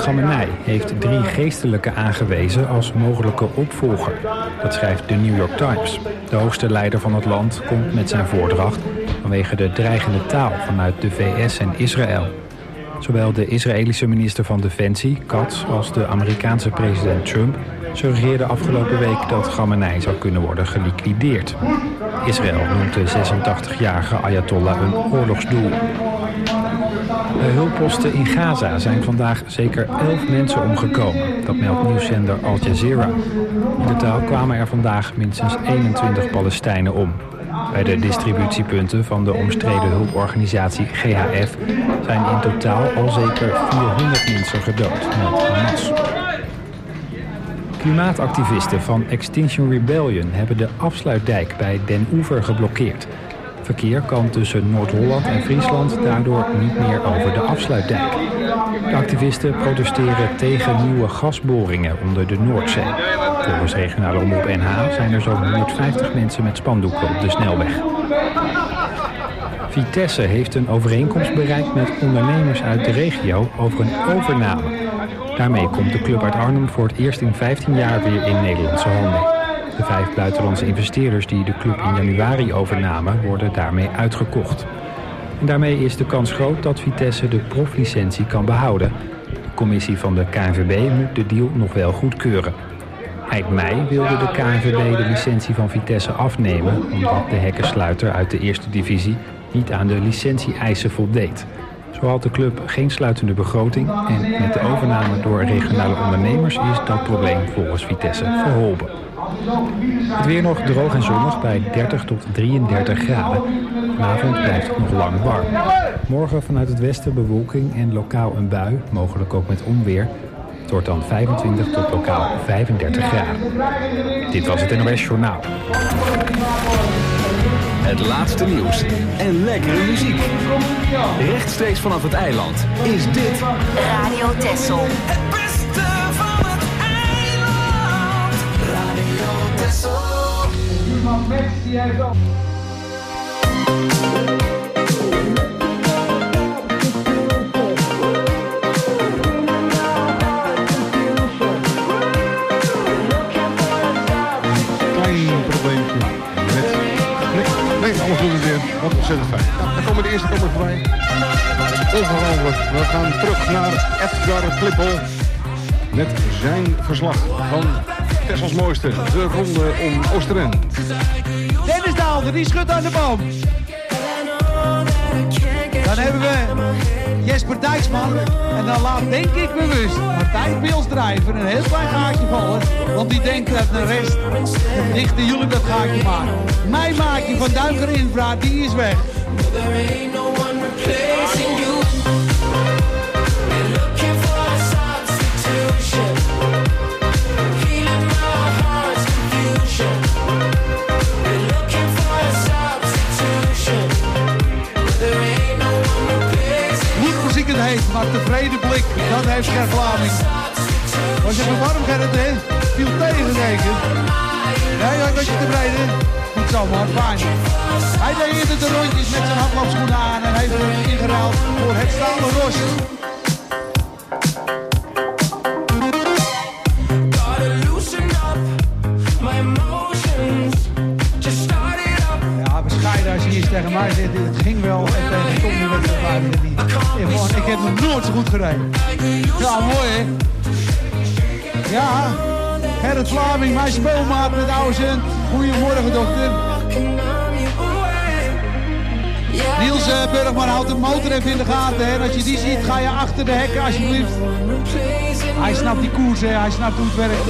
Khamenei heeft 3 geestelijken aangewezen als mogelijke opvolger. Dat schrijft de New York Times. De hoogste leider van het land komt met zijn voordracht vanwege de dreigende taal vanuit de VS en Israël. Zowel de Israëlische minister van Defensie, Katz, als de Amerikaanse president Trump suggereerden afgelopen week dat Khamenei zou kunnen worden geliquideerd. Israël noemt de 86-jarige Ayatollah een oorlogsdoel. De hulpposten in Gaza zijn vandaag zeker 11 mensen omgekomen. Dat meldt nieuwszender Al Jazeera. In totaal kwamen er vandaag minstens 21 Palestijnen om. Bij de distributiepunten van de omstreden hulporganisatie GHF zijn in totaal al zeker 400 mensen gedood, meldt Hamas. Klimaatactivisten van Extinction Rebellion hebben de afsluitdijk bij Den Oever geblokkeerd. Verkeer kan tussen Noord-Holland en Friesland daardoor niet meer over de afsluitdijk. De activisten protesteren tegen nieuwe gasboringen onder de Noordzee. Volgens regionale omroep NH zijn er zo'n 150 mensen met spandoeken op de snelweg. Vitesse heeft een overeenkomst bereikt met ondernemers uit de regio over een overname. Daarmee komt de club uit Arnhem voor het eerst in 15 jaar weer in Nederlandse handen. De 5 buitenlandse investeerders die de club in januari overnamen worden daarmee uitgekocht. En daarmee is de kans groot dat Vitesse de proflicentie kan behouden. De commissie van de KNVB moet de deal nog wel goedkeuren. Eind mei wilde de KNVB de licentie van Vitesse afnemen omdat de hekkensluiter uit de eerste divisie niet aan de licentie-eisen voldeed. Zo had de club geen sluitende begroting en met de overname door regionale ondernemers is dat probleem volgens Vitesse verholpen. Het weer nog droog en zonnig bij 30 tot 33 graden. Vanavond blijft het nog lang warm. Morgen vanuit het westen bewolking en lokaal een bui, mogelijk ook met onweer. Het wordt dan 25 tot lokaal 35 graden. Dit was het NOS Journaal. Het laatste nieuws en lekkere muziek. Rechtstreeks vanaf het eiland is dit Radio Texel. Het beste van het eiland. Radio Texel. Iemand Max die heeft al. Klein probleempje met... Nee, alles doet het weer. Wat ontzettend fijn. Nou, dan komen de eerste komen voorbij. Ongelooflijk. We gaan terug naar Edgar Klippel. Met zijn verslag van Tessels mooiste. De ronde om Oosterend. Dennis Daalder, die schudt aan de boom. Dan hebben we Jesper Dijksman. En dan laat, denk ik bewust, Martijn Pilsdrijver een heel klein gaatje vallen. Want die denkt dat de rest, dichten jullie dat gaatje maken. Mijn maatje van Duiker Infra, die is weg. Maar tevreden blik, dat heeft Ger Vlaming. Was even warm, Gerrit, hè? Viel tegen, zeker. Ja, een beetje tevreden. Goed zo, maar fijn. Hij deed eerder de rondjes met zijn hardloopschoenen aan en heeft hem ingeruild voor het stalen ros. Ja, bescheiden als je hier tegen mij zit. Het ging wel en tegen Tom die wedstrijd niet. Ik heb nog nooit zo goed gereden. Ja, mooi hè. Ja, Gerrit Vlaming, mijn speelmaat met Ouzend. Goedemorgen dokter. Niels Burgman houdt de motor even in de gaten. Hè. En als je die ziet, ga je achter de hekken alsjeblieft. Hij snapt die koers, hè. Hij snapt hoe het werkt.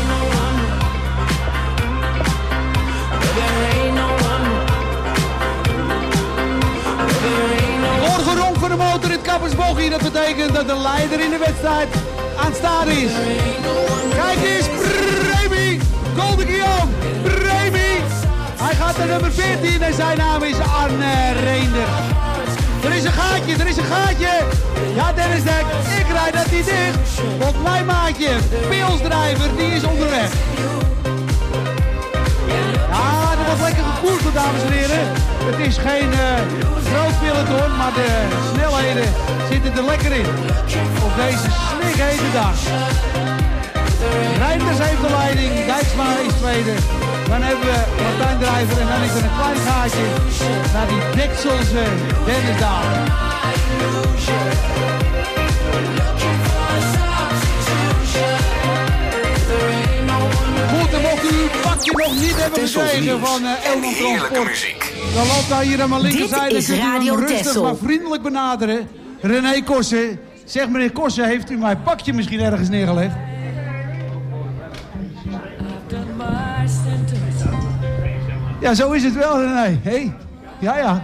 Geronk van de motor in het kappersbochtje. Dat betekent dat de leider in de wedstrijd aan het staan is. Kijk eens, Remy, Golden Guillaume, Remy. Hij gaat naar nummer 14 en zijn naam is Arne Reender. Er is een gaatje. Ja, Dennis Dek, ik rijd dat niet dicht. Want mijn maatje, Pilsdrijver, die is onderweg. Ja, er wordt lekker gekoerd dames en heren. Het is geen groot peloton, maar de snelheden zitten er lekker in. Op deze snikhete dag. Reinders heeft de leiding, Dijksma is tweede. Dan hebben we Martijn Drijver en dan is er een klein gaatje naar die Dekselse Dennis Daal. Goed, dan mocht u uw pakje nog niet hebben gekregen van Elman Transport. Dan loopt daar hier aan mijn linkerzijde. Dit is Radio rustig Texel. maar vriendelijk benaderen. René Kossen. Zeg meneer Kossen, heeft u mijn pakje misschien ergens neergelegd? Ja, zo is het wel, René. Hey? Ja, ja.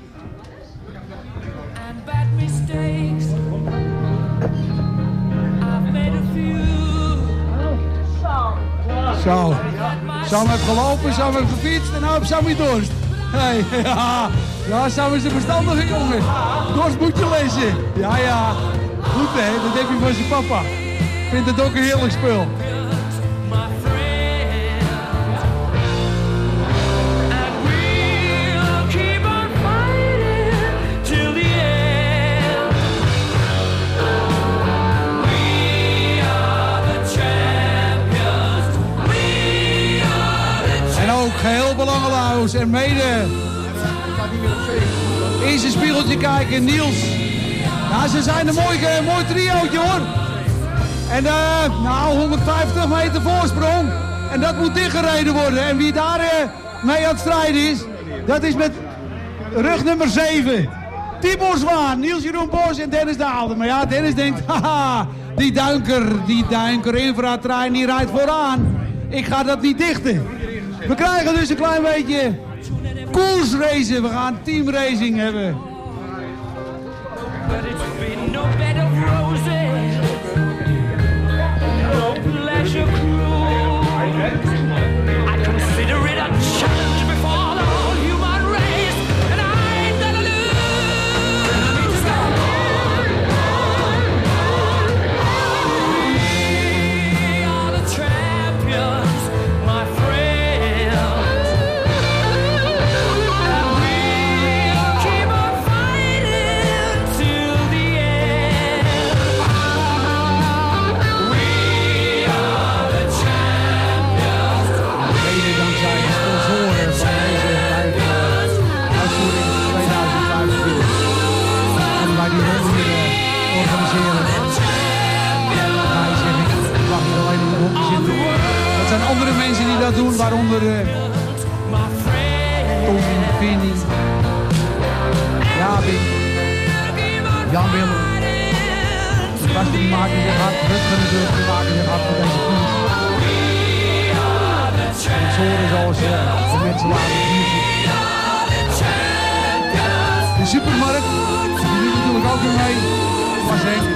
Zo. Sam heeft gelopen, Sam heeft gefietst en nou heb Sam weer dorst. Hey, ja. Ja, Sam is een verstandige jongen. Dorst moet je lezen. Ja, ja. Goed hè, dat heb je van zijn papa. Vindt het ook een heerlijk spul. Geheel belangeloos en mede in zijn spiegeltje kijken, Niels. Ja, ze zijn een mooi triootje hoor. En nou 150 meter voorsprong. En dat moet dichtgereden worden. En wie daar mee aan het strijden is, dat is met rug nummer 7. Tibor Zwaan, Niels Jeroen Bos en Dennis Daalder. Maar ja, Dennis denkt, haha, die duinker infratrein die rijdt vooraan. Ik ga dat niet dichten. We krijgen dus een klein beetje koersracen. We gaan teamracing hebben. Andere mensen die dat doen, waaronder Tom, Vinnie, Javi, Jan Willem. De gasten die maken zich hard, Rutger natuurlijk, die maken zich hard voor deze koers. Sponsoren zoals de mensen laten hier. De supermarkt, die doet natuurlijk ook weer mee. Maar zeg.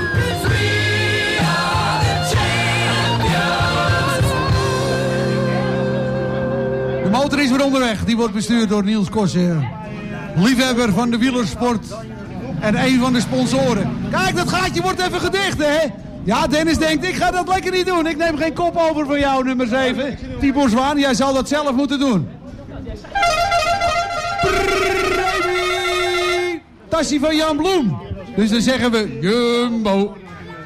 De motor is weer onderweg. Die wordt bestuurd door Niels Kossen. Liefhebber van de wielersport. En een van de sponsoren. Kijk, dat gaatje wordt even gedicht, hè? Ja, Dennis denkt, ik ga dat lekker niet doen. Ik neem geen kop over van jou, nummer 7. Tibor Zwaan, jij zal dat zelf moeten doen. Tassie van Jan Bloem. Dus dan zeggen we, Jumbo.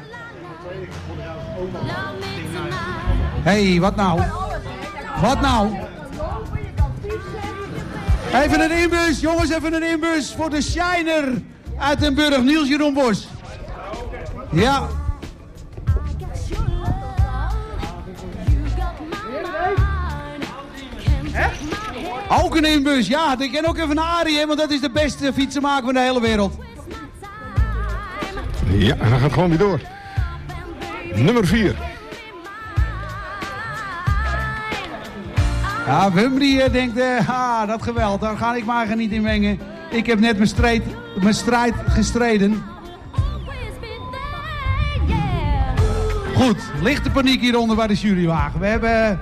Hé, wat nou? Wat nou? Even een inbus, jongens, even een inbus voor de Shiner uit Den Burg, Niels Jeroen Bos. Ja. Ook een inbus, ja. Ik ken ook even naar Arie, want dat is de beste fietsenmaker van de hele wereld. Ja, en dan gaat het gewoon weer door. Nummer 4. Ja, Wim die denkt, dat geweld, daar ga ik maar niet in mengen. Ik heb net mijn strijd gestreden. Goed, lichte paniek hieronder bij de jurywagen. We hebben...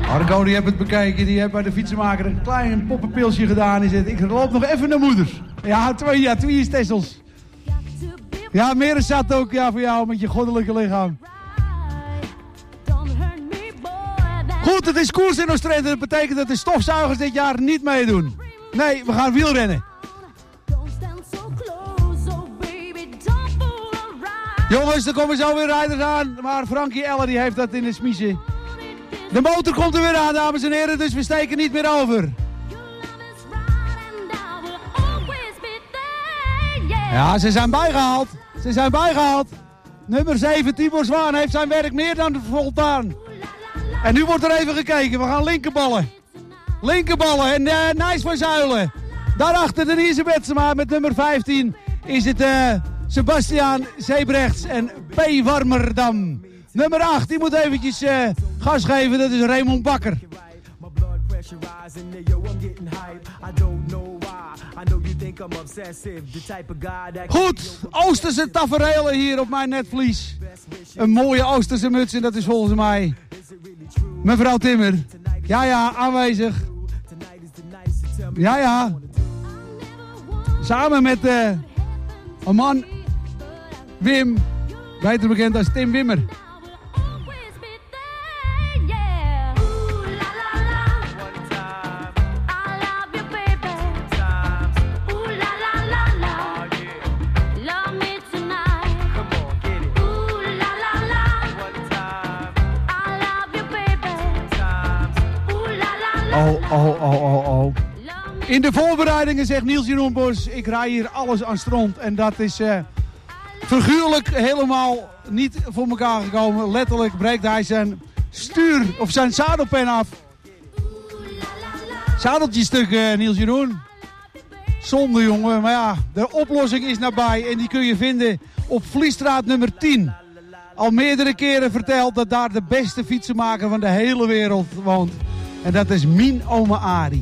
Arco die heeft het bekeken, die heeft bij de fietsenmaker een klein poppenpilsje gedaan. Die zegt, ik loop nog even naar moeder. Ja, twee Tessels. Ja, meer zat ook voor jou met je goddelijke lichaam. Goed, het is koers in Oostende. Dat betekent dat de stofzuigers dit jaar niet meedoen. Nee, we gaan wielrennen. Jongens, er komen zo weer rijders aan. Maar Frankie Elle die heeft dat in de smiezen. De motor komt er weer aan, dames en heren. Dus we steken niet meer over. Ja, ze zijn bijgehaald. Ze zijn bijgehaald. Nummer 7, Tibor Zwaan, heeft zijn werk meer dan voldaan. En nu wordt er even gekeken. We gaan linkerballen. Linkerballen en Nijs van Zuilen. Daarachter Denise Betsema met nummer 15 is het Sebastiaan Zeebrechts en P. Warmerdam. Nummer 8, die moet eventjes gas geven. Dat is Raymond Bakker. Goed, Oosterse tafereelen hier op mijn netvlies. Een mooie Oosterse muts en dat is volgens mij mevrouw Timmer. Ja, aanwezig. Ja. Samen met een man, Wim, beter bekend als Tim Wimmer. Oh. In de voorbereidingen zegt Niels Jeroen Bos, ik rij hier alles aan stront. En dat is figuurlijk helemaal niet voor elkaar gekomen. Letterlijk breekt hij zijn stuur of zijn zadelpen af. Zadeltjestuk, Niels Jeroen. Zonde, jongen. Maar ja, de oplossing is nabij en die kun je vinden op Vliesstraat nummer 10. Al meerdere keren verteld dat daar de beste fietsenmaker van de hele wereld woont. En dat is Mien Ome Arie.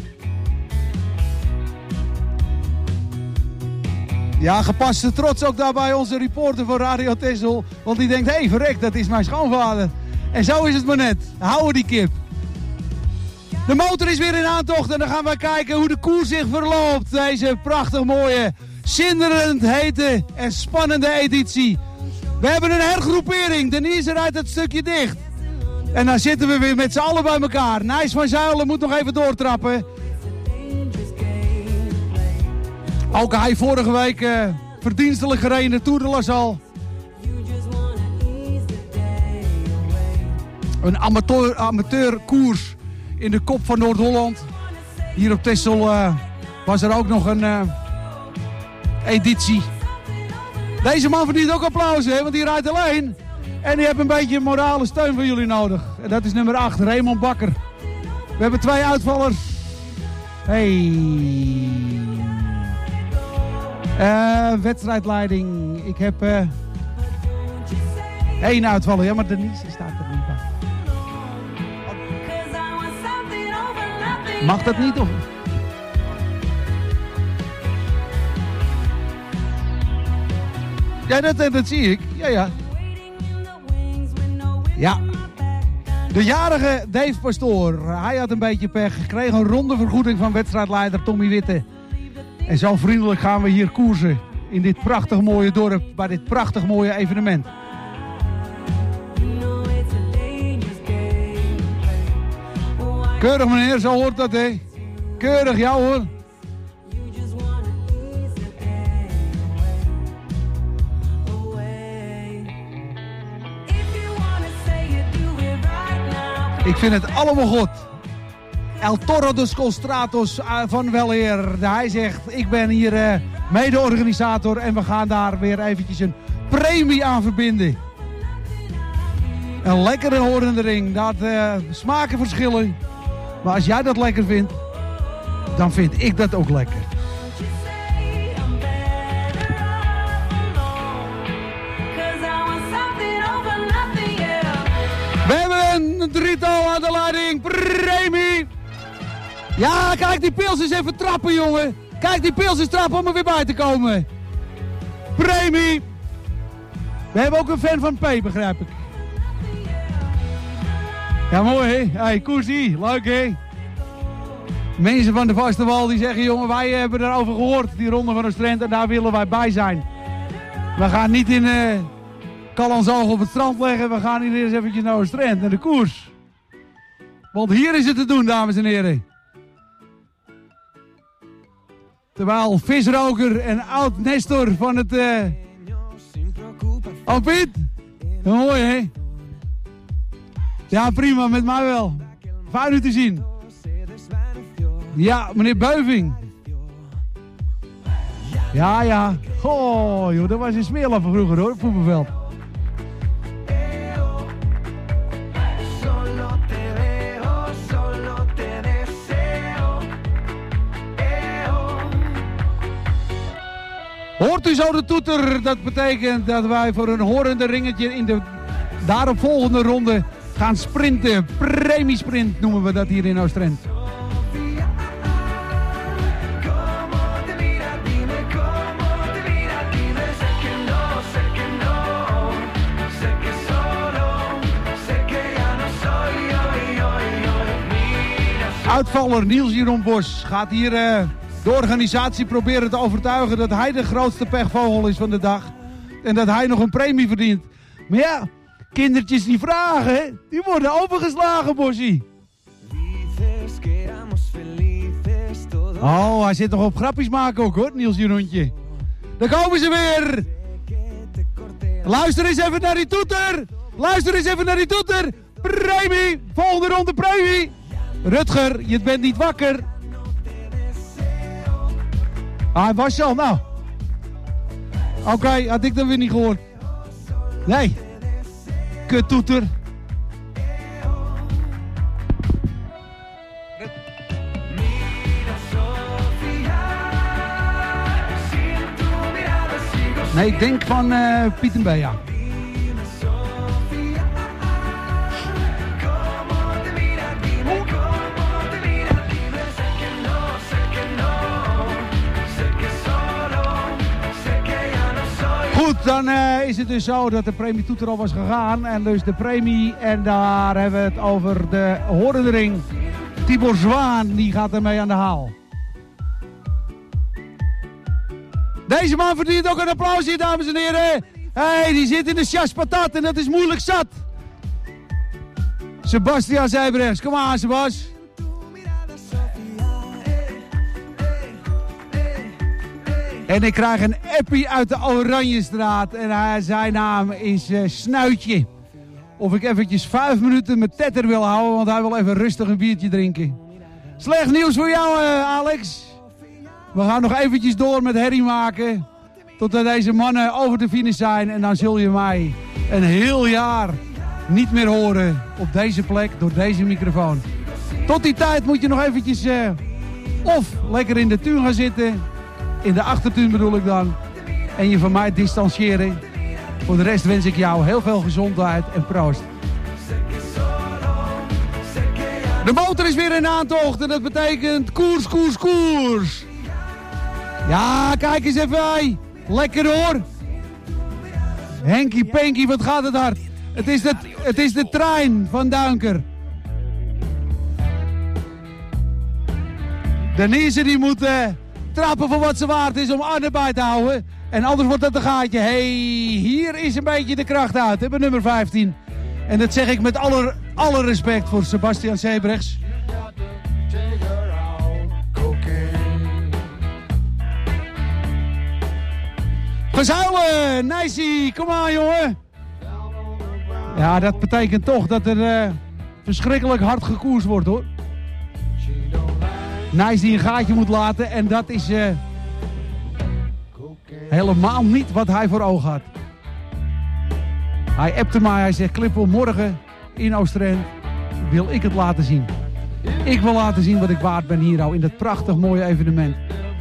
Ja, gepaste trots ook daarbij onze reporter van Radio Texel. Want die denkt, hé, verrek, dat is mijn schoonvader. En zo is het maar net. Houden die kip. De motor is weer in aantocht en dan gaan we kijken hoe de koers zich verloopt. Deze prachtig mooie, zinderend hete en spannende editie. We hebben een hergroepering. Denise rijdt het stukje dicht. En dan zitten we weer met z'n allen bij elkaar. Nijs van Zuilen moet nog even doortrappen. Ook hij vorige week verdienstelijk gereden in de Tour de La Salle. Een amateurkoers in de kop van Noord-Holland. Hier op Texel was er ook nog een editie. Deze man verdient ook applaus, hè, want die rijdt alleen. En die heeft een beetje morale steun van jullie nodig. En dat is nummer 8, Raymond Bakker. We hebben 2 uitvallers. Wedstrijdleiding. Ik heb 1 uitvaller. Ja, maar Denise staat er niet bij. Mag dat niet, of? Ja, dat zie ik. Ja. Ja. De jarige Dave Pastoor. Hij had een beetje pech. Kreeg een ronde vergoeding van wedstrijdleider Tommy Witte. En zo vriendelijk gaan we hier koersen. In dit prachtig mooie dorp. Bij dit prachtig mooie evenement. Keurig meneer, zo hoort dat, hè. Keurig, ja hoor. Ik vind het allemaal goed. El Toro dos Colstratos van Weleer. Hij zegt, ik ben hier mede-organisator en we gaan daar weer eventjes een premie aan verbinden. Een lekkere horende ring. Dat smaken verschillen. Maar als jij dat lekker vindt, dan vind ik dat ook lekker. We hebben een drietal aan de leiding. Premie. Ja, kijk die pils eens even trappen, jongen. Kijk die pils eens trappen om er weer bij te komen. Premie. We hebben ook een fan van P, begrijp ik. Ja, mooi hè. Hey, koersie. Leuk hè. Mensen van de Vastenwal die zeggen, jongen, wij hebben erover gehoord, die ronde van Oostend, en daar willen wij bij zijn. We gaan niet in Callantsoog op het strand leggen, we gaan hier eens eventjes naar Oostend, naar de koers. Want hier is het te doen, dames en heren. Terwijl visroker en oud-Nestor van het... Oh Piet, mooi hè? Ja prima, met mij wel. Fijn u te zien. Ja, meneer Beuving. Ja. Goh, joh, dat was een smeerlap vroeger hoor, op voetbalveld. Hoort u zo de toeter? Dat betekent dat wij voor een horende ringetje in de daaropvolgende ronde gaan sprinten. Premiesprint noemen we dat hier in Oostend. Uitvaller Niels Jeroen Bos gaat hier de organisatie proberen te overtuigen dat hij de grootste pechvogel is van de dag. En dat hij nog een premie verdient. Maar ja, kindertjes die vragen, die worden overgeslagen, Bossie. Oh, hij zit nog op grapjes maken ook hoor, Niels Jeroentje. Daar komen ze weer. Luister eens even naar die toeter. Luister eens even naar die toeter. Premie, volgende ronde premie. Rutger, je bent niet wakker. Ah, hij was al, nou. Oké, had ik dan weer niet gehoord. Nee. Kuttoeter. Nee, ik denk van Piet en Bea. Goed, dan is het dus zo dat de premie toeter al was gegaan. En dus de premie, en daar hebben we het over de horendering. Tibor Zwaan, die gaat ermee aan de haal. Deze man verdient ook een applaus hier, dames en heren. Hey, die zit in de chas patat en dat is moeilijk zat. Sebastian Zeybrechts, kom aan Sebas. En ik krijg een appie uit de Oranjestraat en zijn naam is Snuitje. Of ik eventjes 5 minuten met Tetter wil houden, want hij wil even rustig een biertje drinken. Slecht nieuws voor jou, Alex. We gaan nog eventjes door met herrie maken, totdat deze mannen over de finish zijn. En dan zul je mij een heel jaar niet meer horen op deze plek, door deze microfoon. Tot die tijd moet je nog eventjes of lekker in de tuin gaan zitten... In de achtertuin bedoel ik dan. En je van mij distancieren. Voor de rest wens ik jou heel veel gezondheid en proost. De motor is weer in aantocht en dat betekent koers, koers, koers. Ja, kijk eens even. Hey. Lekker hoor. Henkie Penkie, wat gaat het hard. Het is de trein van Duinker. Denise die moet... trappen voor wat ze waard is om Arne bij te houden. En anders wordt dat een gaatje. Hey, hier is een beetje de kracht uit. Hè, bij nummer 15. En dat zeg ik met alle respect voor Sebastian Zeybrechts. Verzuilen, Nijsie, kom aan jongen. Ja, dat betekent toch dat er verschrikkelijk hard gekoerst wordt hoor. Nijs die een gaatje moet laten en dat is helemaal niet wat hij voor ogen had. Hij appte mij, hij zegt Klippel, morgen in Oostend wil ik het laten zien. Ik wil laten zien wat ik waard ben hier nou in dat prachtig mooie evenement.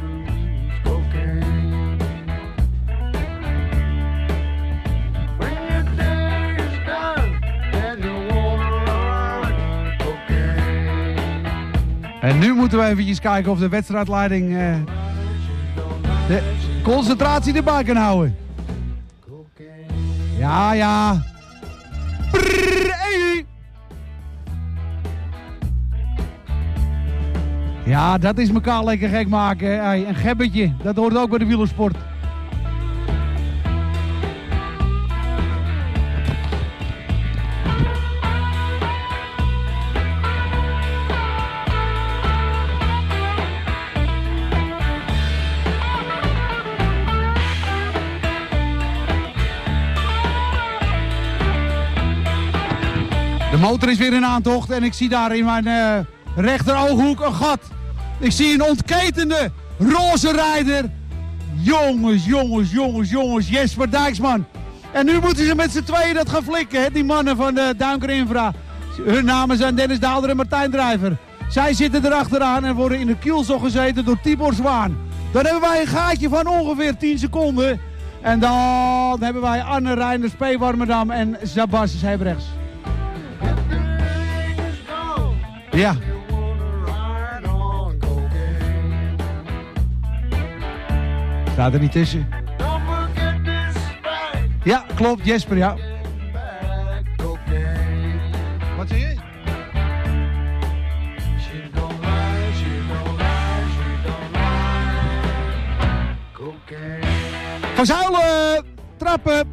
En nu moeten we eventjes kijken of de wedstrijdleiding de concentratie erbij kan houden. Ja. Ja, dat is elkaar lekker gek maken. Hey, een gebbetje, dat hoort ook bij de wielersport. De motor is weer in aantocht en ik zie daar in mijn rechterooghoek een gat. Ik zie een ontketende roze rijder. Jongens, Jesper Dijksman. En nu moeten ze met z'n tweeën dat gaan flikken, hè? Die mannen van de Duinker Infra. Hun namen zijn Dennis Daalder en Martijn Drijver. Zij zitten erachteraan en worden in de kielzog gezeten door Tibor Zwaan. Dan hebben wij een gaatje van ongeveer 10 seconden. En dan hebben wij Anne Reinders, P. Warmerdam en Zabas Hebrechts. Ja. Staat er niet tussen. Ja, klopt, Jesper, ja. Wat zeg je? Van Zuilen, trappen.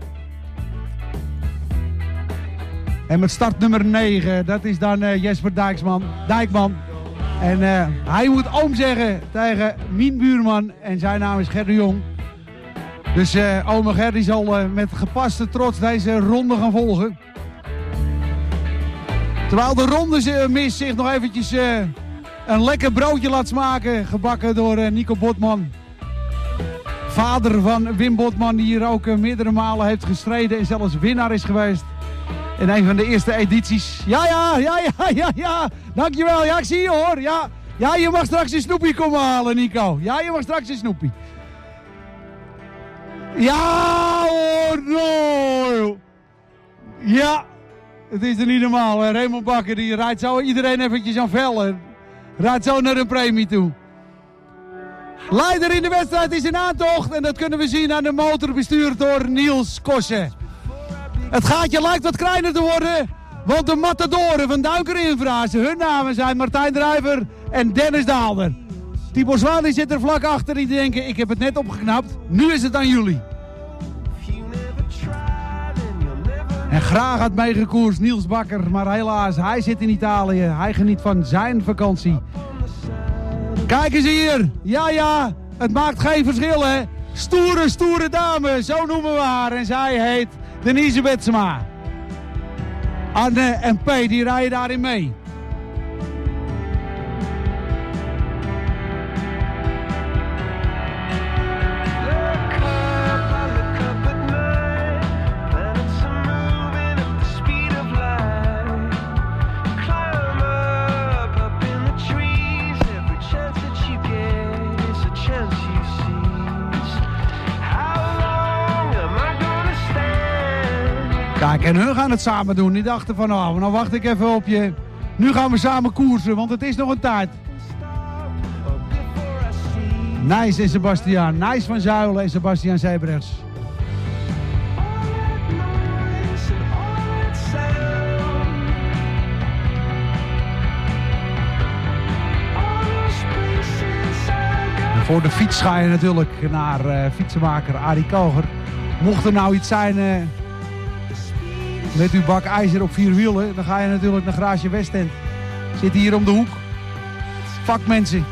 En met startnummer 9, dat is dan Jesper Dijkman. En hij moet oom zeggen tegen mijn buurman en zijn naam is Ger de Jong. Dus ome Ger die zal met gepaste trots deze ronde gaan volgen. Terwijl de ronde mis zich nog eventjes een lekker broodje laat smaken. Gebakken door Nico Botman. Vader van Wim Botman die hier ook meerdere malen heeft gestreden en zelfs winnaar is geweest. In een van de eerste edities. Ja. Dankjewel. Ja, ik zie je hoor. Ja, je mag straks een snoepie komen halen, Nico. Ja, je mag straks een snoepie. Ja hoor, no. Ja, het is er niet normaal. Hè? Raymond Bakker die rijdt zo iedereen eventjes aan vellen. Rijdt zo naar een premie toe. Leider in de wedstrijd is in aantocht. En dat kunnen we zien aan de motor bestuurd door Niels Kossen. Het gaatje lijkt wat kleiner te worden, want de matadoren van Duinker Infra, hun namen zijn Martijn Drijver en Dennis Daalder. Tibor Zwaan die zit er vlak achter, die denken ik heb het net opgeknapt, nu is het aan jullie. En graag had meegekoerst Niels Bakker, maar helaas, hij zit in Italië, hij geniet van zijn vakantie. Kijk eens hier, ja, het maakt geen verschil hè. Stoere dame, zo noemen we haar en zij heet Denise Betsema. Anne en P, die rijden daarin mee. Kijk, en hun gaan het samen doen. Die dachten van, nou wacht ik even op je. Nu gaan we samen koersen, want het is nog een tijd. Nijs en Sebastiaan. Nijs van Zuilen en Sebastiaan Hebrechts. En voor de fiets ga je natuurlijk naar fietsenmaker Arie Koger. Mocht er nou iets zijn... met uw bak ijzer op 4 wielen, dan ga je natuurlijk naar Garage Westend. Zit hier om de hoek. Vakmensen.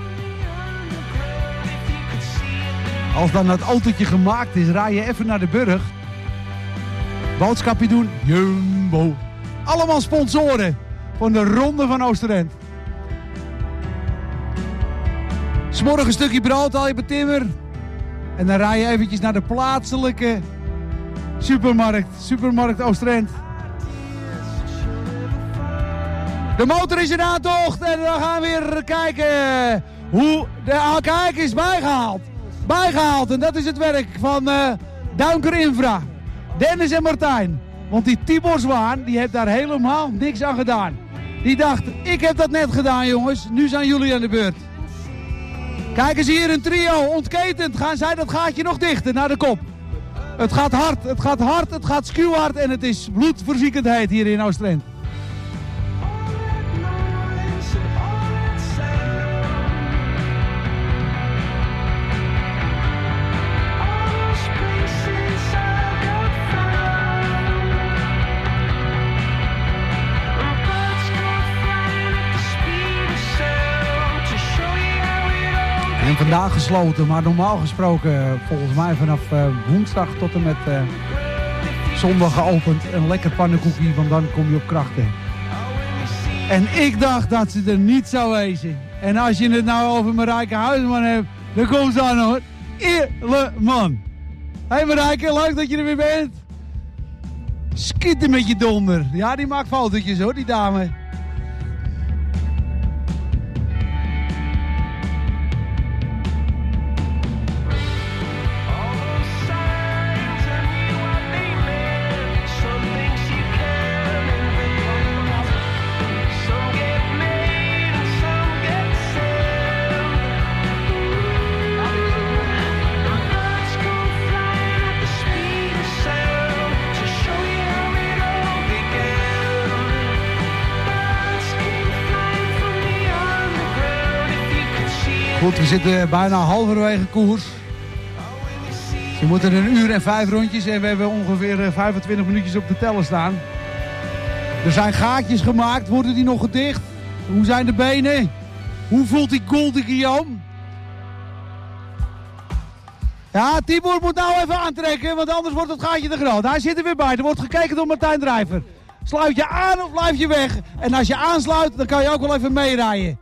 Als dan dat autootje gemaakt is, rij je even naar de Burg. Boodschapje doen. Jumbo. Allemaal sponsoren van de Ronde van Oosterend. 'S morgens een stukje brood, haal je bij Timmer. En dan rij je eventjes naar de plaatselijke Supermarkt Oosterend. De motor is in aantocht en we gaan weer kijken hoe de kijk is bijgehaald. En dat is het werk van Duinker Infra. Dennis en Martijn. Want die Tibor Zwaan, die heeft daar helemaal niks aan gedaan. Die dacht, ik heb dat net gedaan jongens, nu zijn jullie aan de beurt. Kijk eens hier, een trio, ontketend. Gaan zij dat gaatje nog dichter naar de kop. Het gaat hard, het gaat schuwhard en het is bloedverziekend heet hier in Oosterend. En vandaag gesloten, maar normaal gesproken volgens mij vanaf woensdag tot en met zondag geopend. Een lekker pannenkoekje, want dan kom je op krachten. En ik dacht dat ze er niet zou wezen. En als je het nou over Marijke Huisman hebt, dan komt ze aan hoor. Eerleman. Hé Marijke, leuk dat je er weer bent. Schieten met je donder. Ja, die maakt fotootjes hoor, die dame. Goed, we zitten bijna halverwege koers. Ze moeten 1 uur en 5 rondjes en we hebben ongeveer 25 minuutjes op de teller staan. Er zijn gaatjes gemaakt, worden die nog gedicht? Hoe zijn de benen? Hoe voelt die Golden Guillaume? Ja, Tibor moet nou even aantrekken, want anders wordt het gaatje te groot. Hij zit er weer bij, er wordt gekeken door Martijn Drijver. Sluit je aan of blijf je weg? En als je aansluit, dan kan je ook wel even meerijden.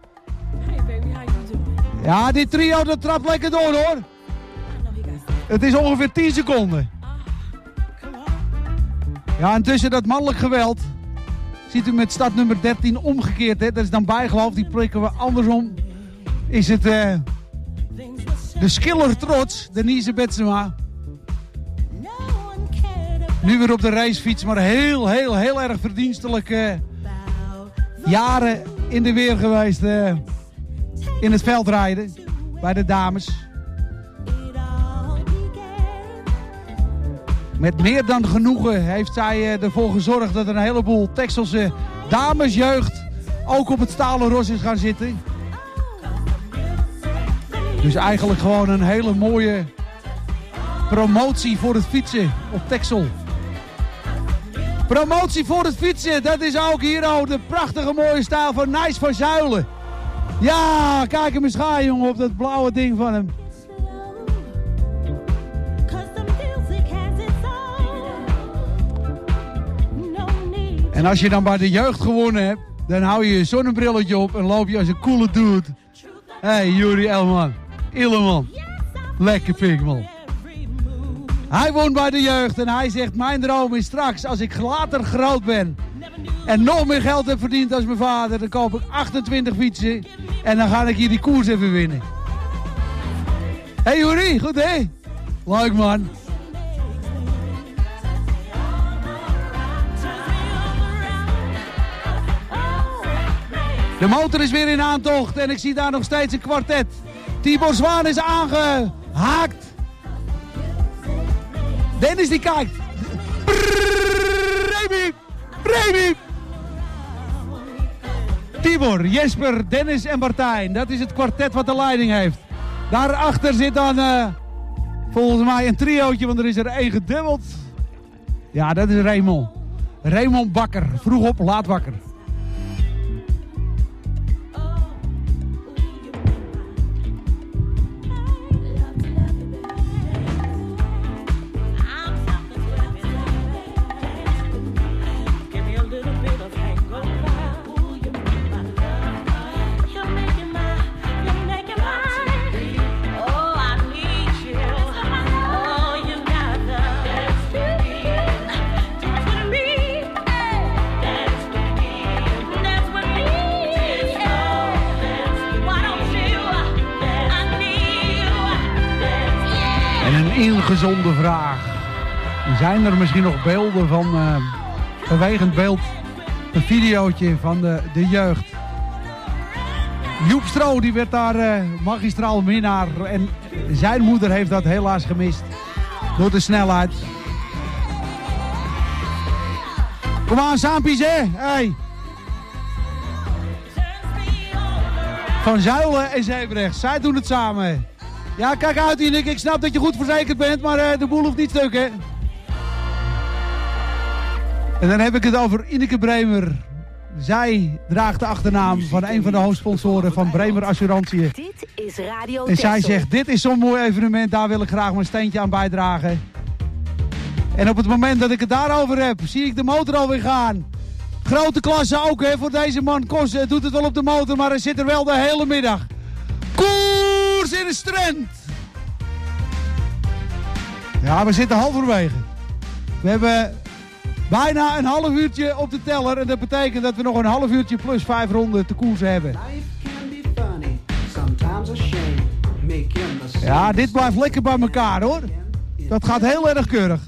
Ja, dit trio dat trapt lekker door hoor. Het is ongeveer 10 seconden. Ja, intussen dat mannelijk geweld. Ziet u met startnummer 13 omgekeerd. Hè? Dat is dan bijgeloof, die prikken we andersom. Is het de skiller trots, Denise Betsema. Nu weer op de racefiets, maar heel erg verdienstelijk. Jaren in de weer geweest. In het veld rijden, bij de dames. Met meer dan genoegen heeft zij ervoor gezorgd dat een heleboel Texelse damesjeugd ook op het stalen ros is gaan zitten. Dus eigenlijk gewoon een hele mooie promotie voor het fietsen op Texel. Promotie voor het fietsen, dat is ook hier de prachtige mooie stijl van Nijs van Zuilen. Ja, kijk hem eens gaan, jongen, op dat blauwe ding van hem. En als je dan bij de jeugd gewonnen hebt, dan hou je je zonnebrilletje op en loop je als een coole dude. Hé, Juri Illeman. Lekker pik, man. Hij woont bij de jeugd en hij zegt, mijn droom is straks, als ik later groot ben en nog meer geld heb verdiend als mijn vader, dan koop ik 28 fietsen en dan ga ik hier die koers even winnen. Hé Juri, goed hé? Leuk man. De motor is weer in aantocht en ik zie daar nog steeds een kwartet. Tibor Zwaan is aangehaakt. Dennis die kijkt. Remy. Tibor, Jesper, Dennis en Martijn. Dat is het kwartet wat de leiding heeft. Daarachter zit dan volgens mij een triootje, want er is er 1 gedubbeld. Ja, dat is Raymond. Raymond Bakker. Vroeg op, laat wakker. Ingezonde vraag. Zijn er misschien nog beelden van bewegend beeld, een videootje van de jeugd? Joep Stro die werd daar magistraal winnaar en zijn moeder heeft dat helaas gemist door de snelheid. Kom aan Saampies hè, hey. Van Zuilen en Zeebrecht, zij doen het samen. Ja, kijk uit Ineke, ik snap dat je goed verzekerd bent, maar de boel hoeft niet stuk, hè. En dan heb ik het over Ineke Bremer. Zij draagt de achternaam van een van de hoofdsponsoren van Bremer Assurantie. Dit is Radio En zij Texel. zegt, dit is zo'n mooi evenement, daar wil ik graag mijn steentje aan bijdragen. En op het moment dat ik het daarover heb, zie ik de motor alweer gaan. Grote klasse ook hè, voor deze man. Kost doet het wel op de motor, maar hij zit er wel de hele middag. Koers in de strand. Ja, we zitten halverwege. We hebben bijna een half uurtje op de teller. En dat betekent dat we nog een half uurtje plus 5 ronden te koersen hebben. Ja, dit blijft lekker bij elkaar hoor. Dat gaat heel erg keurig.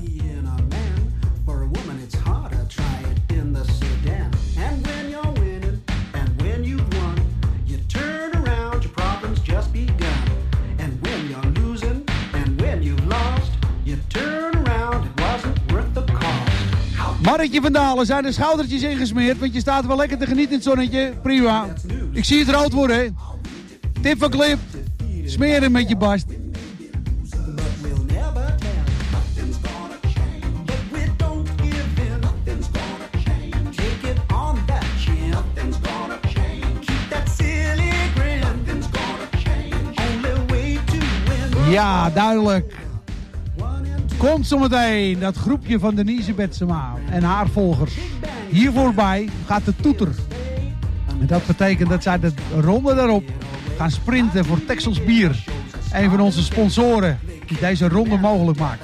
Marretje van Dalen, zijn de schoudertjes ingesmeerd, want je staat wel lekker te genieten in het zonnetje. Prima. Ik zie het rood worden, hè. Tip van Clip. Smeer hem met je barst. Ja, duidelijk. Komt zometeen dat groepje van Denise Betsema en haar volgers. Hier voorbij gaat de toeter. En dat betekent dat zij de ronde daarop gaan sprinten voor Texels Bier. Een van onze sponsoren die deze ronde mogelijk maakt.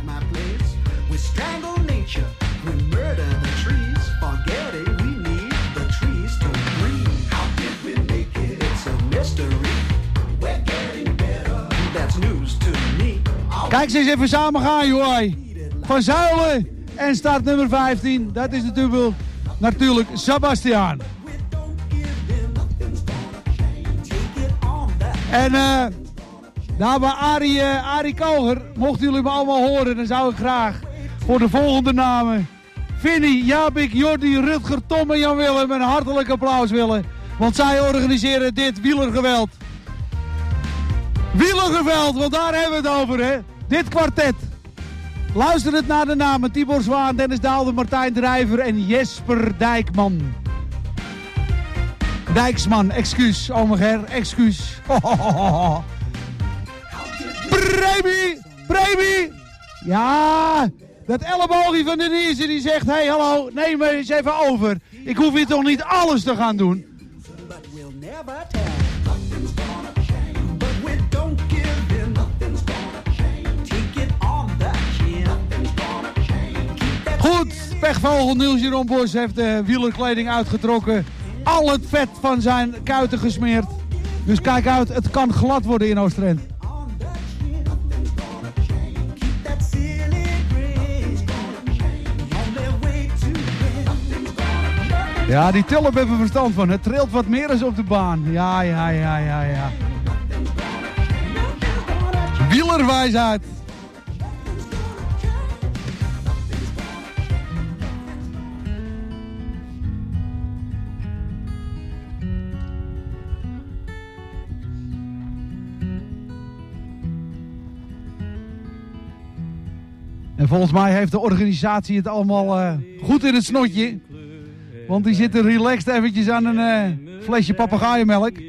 Kijk eens even samen gaan, joh. Van Zuilen en start nummer 15. Dat is natuurlijk Sebastiaan. En daar bij Arie Koger, mochten jullie me allemaal horen, dan zou ik graag voor de volgende namen Vinnie, Jabik, Jordi, Rutger, Tom en Jan-Willem een hartelijk applaus willen. Want zij organiseren dit wielergeweld. Wielergeweld, want daar hebben we het over, hè. Dit kwartet. Luister het naar de namen. Tibor Zwaan, Dennis Daalder, Martijn Drijver en Jesper Dijksman, Omeger, excuus. Premi. Ja, dat elleboogje van Denise die zegt, hey hallo, neem me eens even over. Ik hoef hier toch niet alles te gaan doen. Goed, pechvogel Niels Jeroen Bos heeft de wielerkleding uitgetrokken. Al het vet van zijn kuiten gesmeerd. Dus kijk uit, het kan glad worden in Oostrent. Ja, die Tulp heeft er verstand van. Het trilt wat meer eens op de baan. Ja. Wielerwijsheid. En volgens mij heeft de organisatie het allemaal goed in het snotje. Want die zitten relaxed eventjes aan een flesje papegaaienmelk.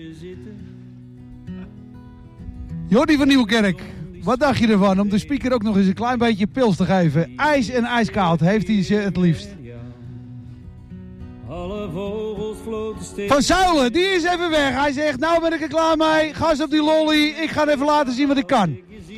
Jordi van Nieuwkerk, wat dacht je ervan om de speaker ook nog eens een klein beetje pils te geven? IJs en ijskoud heeft hij ze het liefst. Van Zuilen, die is even weg. Hij zegt, nou ben ik er klaar mee. Gas op die lolly, ik ga even laten zien wat ik kan.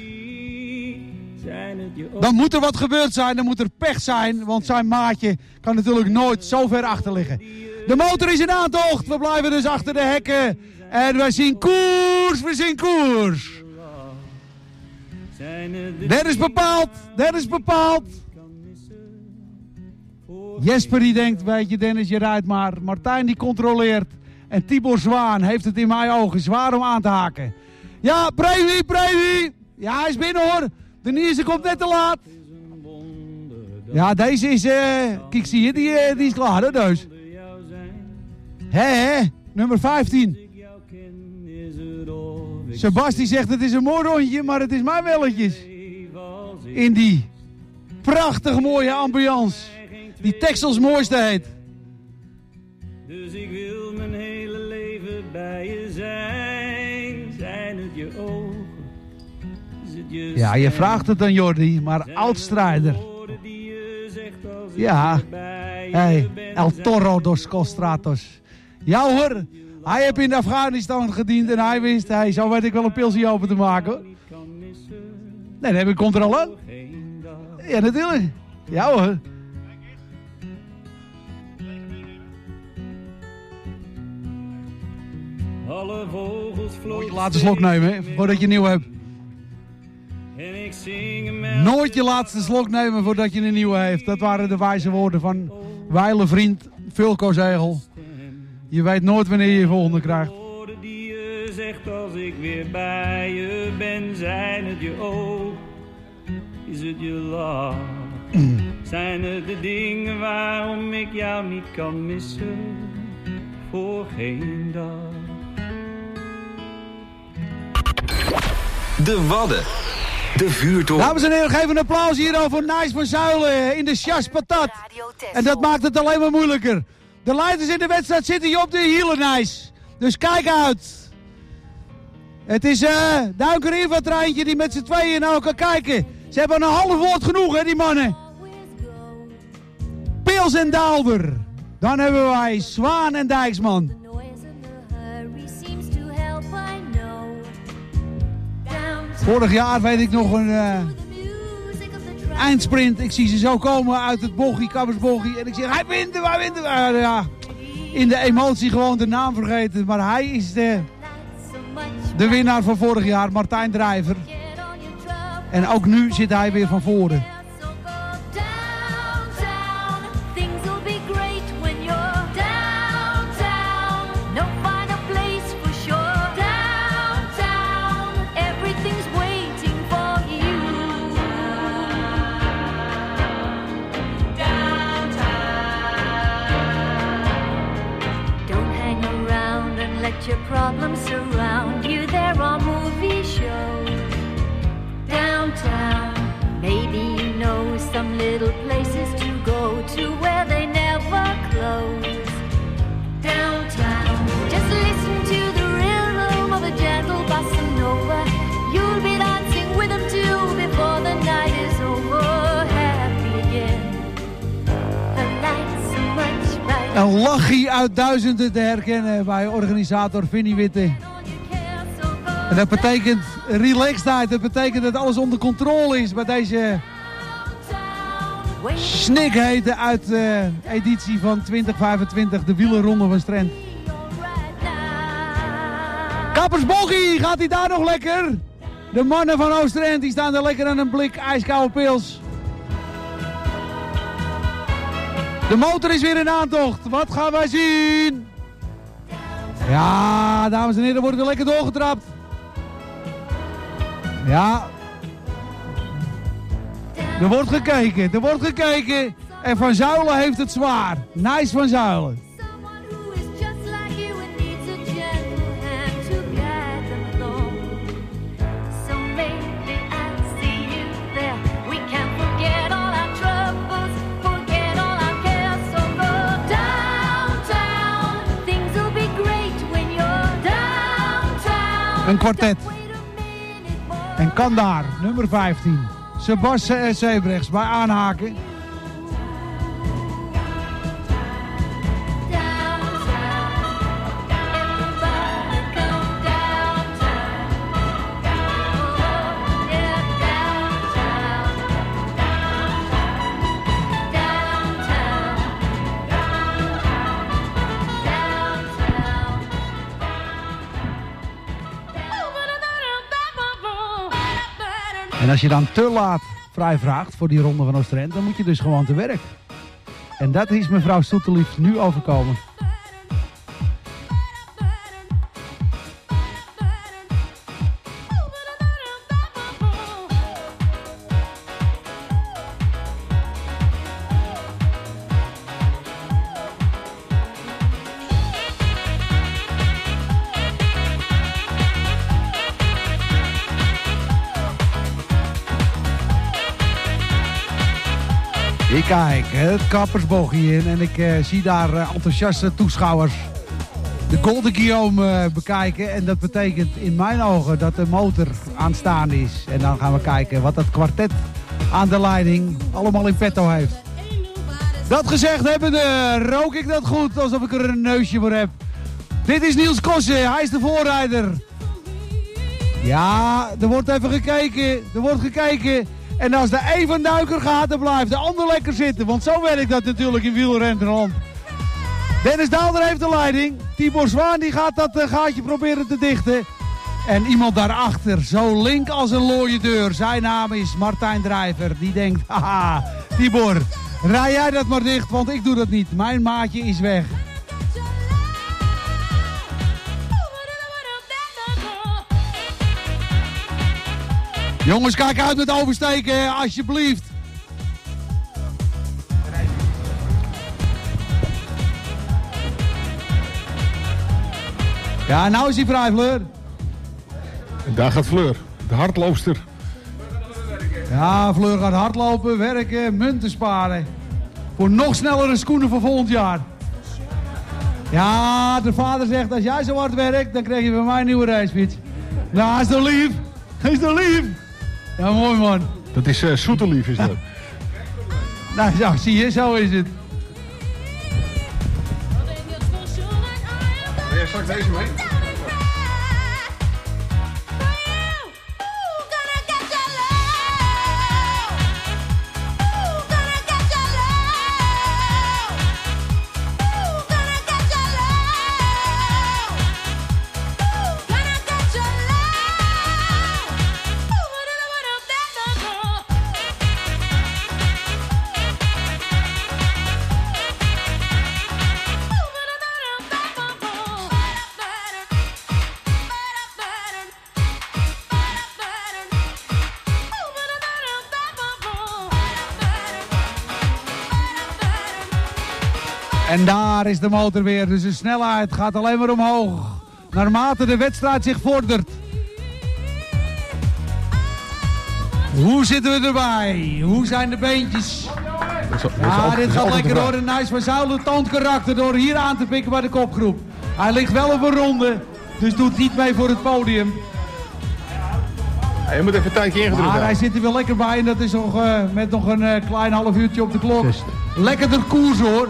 Dan moet er wat gebeurd zijn, dan moet er pech zijn, want zijn maatje kan natuurlijk nooit zo ver achter liggen. De motor is in aantocht, we blijven dus achter de hekken en we zien koers, Dat is bepaald. Jesper die denkt, weet je Dennis, je rijdt maar. Martijn die controleert en Tibor Zwaan heeft het in mijn ogen zwaar om aan te haken. Ja, Brevi, ja hij is binnen hoor. Denise komt net te laat. Ja, deze is... kijk, zie je, die is klaar, hè, dus. Hé, nummer 15. Sebasti zegt, het is een mooi rondje, maar het is mijn welletjes. In die prachtig mooie ambiance. Die Texels mooiste heet. Dus ik wil mijn hele leven bij je zijn. Zijn het je ogen? Is het je Ja, je stem? vraagt het aan Jordi, maar oud-strijder. Ja, hey, El Toro dos Costratos. Ja hoor, hij heeft in Afghanistan gediend en hij wist, hey, zo weet ik wel een pilsje open te maken. Nee, dat heb ik controle. Ja, natuurlijk. Ja hoor. Alle vogels Moet je laatste slok nemen, hè, voordat je nieuw hebt. En ik zing hem Nooit je laatste slok nemen voordat je een nieuwe heeft. Dat waren de wijze woorden van wijlenvriend Vulko Zegel. Je weet nooit wanneer je je volgende krijgt. woorden die je zegt als ik weer bij je ben. Zijn het je oog? Is het je lach? Zijn het de dingen waarom ik jou niet kan missen? Voor geen dag. De Wadden. De vuurtoren. Dames en heren, geef een applaus hier voor Nijs van Zuilen in de Chas Patat. En dat maakt het alleen maar moeilijker. De leiders in de wedstrijd zitten hier op de hielen, Nijs. Dus kijk uit. Het is Duinker Invatreintje die met z'n tweeën naar elkaar kijken. Ze hebben een half woord genoeg, hè, die mannen. Pils en Daalder. Dan hebben wij Zwaan en Dijksman. Vorig jaar weet ik nog een eindsprint. Ik zie ze zo komen uit het bochie, Kappersbochie. En ik zeg, hij wint hem, hij wint hem. Ja, in de emotie gewoon de naam vergeten. Maar hij is de winnaar van vorig jaar, Martijn Drijver. En ook nu zit hij weer van voren. Your problems surround you. There are movie shows downtown. Maybe you know some little places to go to where they never close. Downtown, just listen to the rhythm of a gentle bossa nova. You'll be dancing with them too before the night is over. Happy again. The lights so much brighter. Een lachie uit duizenden te herkennen bij organisator Vinnie Witte. En dat betekent relaxedheid. Dat betekent dat alles onder controle is bij deze snikhete uit editie van 2025. De wielerronde van Strent. Kappersbochie, gaat hij daar nog lekker? De mannen van Oosterend die staan er lekker aan een blik ijskoude pils. De motor is weer in aantocht. Wat gaan wij zien? Ja, dames en heren, wordt er lekker doorgetrapt. Ja. Er wordt gekeken. En Van Zuilen heeft het zwaar. Nice Van Zuilen. Een kwartet. En kan daar, nummer 15. Sebastian Sebrechts bij aanhaken. En als je dan te laat vrij vraagt voor die ronde van Oosterend, dan moet je dus gewoon te werk. En dat is mevrouw Stoetelief nu overkomen. Kijk, het kappersbochtje in en ik zie daar enthousiaste toeschouwers de Golden Guillaume bekijken. En dat betekent in mijn ogen dat de motor aanstaan is. En dan gaan we kijken wat dat kwartet aan de leiding allemaal in petto heeft. Dat gezegd hebbende, rook ik dat goed alsof ik er een neusje voor heb. Dit is Niels Kossen, hij is de voorrijder. Ja, er wordt even gekeken. En als de een van Duiker gaat, dan blijft de ander lekker zitten. Want zo werkt dat natuurlijk in wielrennerland. Dennis Daalder heeft de leiding. Tibor Zwaan die gaat dat gaatje proberen te dichten. En iemand daarachter, zo link als een looie deur. Zijn naam is Martijn Drijver. Die denkt, haha, Tibor, rij jij dat maar dicht, want ik doe dat niet. Mijn maatje is weg. Jongens, kijk uit met oversteken, alsjeblieft. Ja, nou is hij vrij, Fleur. En daar gaat Fleur, de hardloopster. Ja, Fleur gaat hardlopen, werken, munten sparen. Voor nog snellere schoenen voor volgend jaar. Ja, de vader zegt, als jij zo hard werkt, dan krijg je van mij een nieuwe racefiets. Nou, is dat lief? Is dat lief? Ja, mooi man. Dat is Soeterlief, is dat. Nou, zo, zie je, zo is het. Ben jij straks deze mee? En daar is de motor weer, dus de snelheid gaat alleen maar omhoog. Naarmate de wedstrijd zich vordert. Hoe zitten we erbij? Hoe zijn de beentjes? Ja, dit gaat lekker hoor. En Nijs van Zuilen toont karakter door hier aan te pikken bij de kopgroep. Hij ligt wel op een ronde, dus doet niet mee voor het podium. Ja, je moet even een tijdje ingedrukt Maar hebben. hij zit er wel lekker bij en dat is nog, met nog een klein half uurtje op de klok. Lekkerder koers hoor.